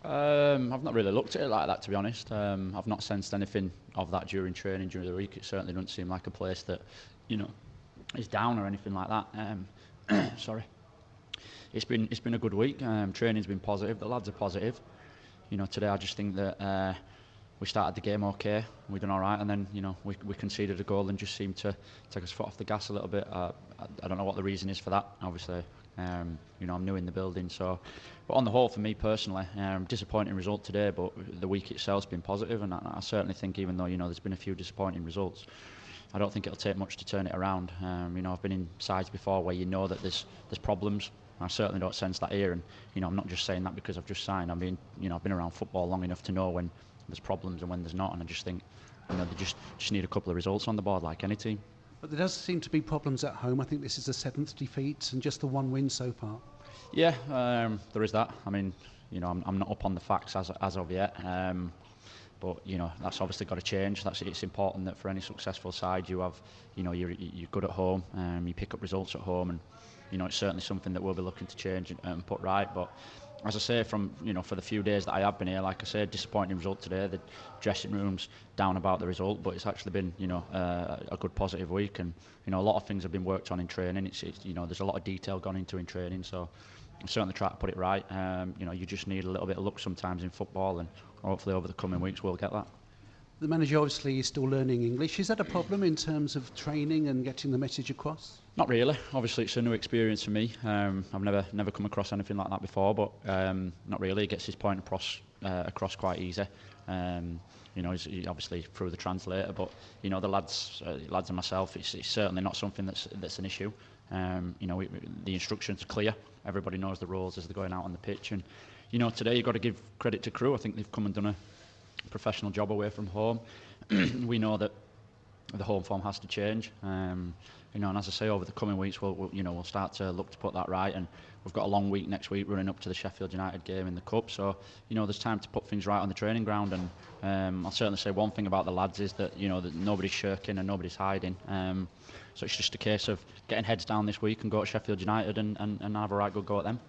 I've not really looked at it like that, to be honest. I've not sensed anything of that during training during the week. It certainly doesn't seem like a place that, you know, is down or anything like that. Sorry. It's been a good week. Training's been positive. The lads are positive. You know, today I just think that we started the game okay. We done all right, and then we conceded a goal and just seemed to take us foot off the gas a little bit. I don't know what the reason is for that. Obviously, I'm new in the building, so. But on the whole, for me personally, disappointing result today. But the week itself's been positive, and I certainly think, even though there's been a few disappointing results, I don't think it'll take much to turn it around. I've been in sides before where that there's problems. I certainly don't sense that here, and I'm not just saying that because I've just signed. I've been around football long enough to know when there's problems and when there's not, and I just think they just need a couple of results on the board like any team. But there does seem to be problems at home. I think this is the 7th defeat and just the one win so far. Yeah, there is that. I'm not up on the facts as of yet. But that's obviously got to change. It's important that for any successful side you have, you're good at home, you pick up results at home, and it's certainly something that we'll be looking to change and put right. But as I say, from for the few days that I have been here, like I said, disappointing result today. The dressing room's down about the result, but it's actually been a good positive week, and a lot of things have been worked on in training. It's there's a lot of detail gone into in training, so I'm certainly try to put it right. You just need a little bit of luck sometimes in football, and hopefully over the coming weeks we'll get that. The manager obviously is still learning English. Is that a problem in terms of training and getting the message across? Not really. Obviously, it's a new experience for me. I've never come across anything like that before, but not really. He gets his point across quite easy. He's obviously through the translator, but the lads and myself, it's certainly not something that's an issue. The instructions are clear. Everybody knows the rules as they're going out on the pitch, and today you've got to give credit to Crewe. I think they've come and done a professional job away from home. We know that the home form has to change, and as I say, over the coming weeks we'll start to look to put that right, and we've got a long week next week running up to the Sheffield United game in the Cup, so there's time to put things right on the training ground. And I'll certainly say one thing about the lads is that that nobody's shirking and nobody's hiding, so it's just a case of getting heads down this week and go to Sheffield United and have a right good go at them.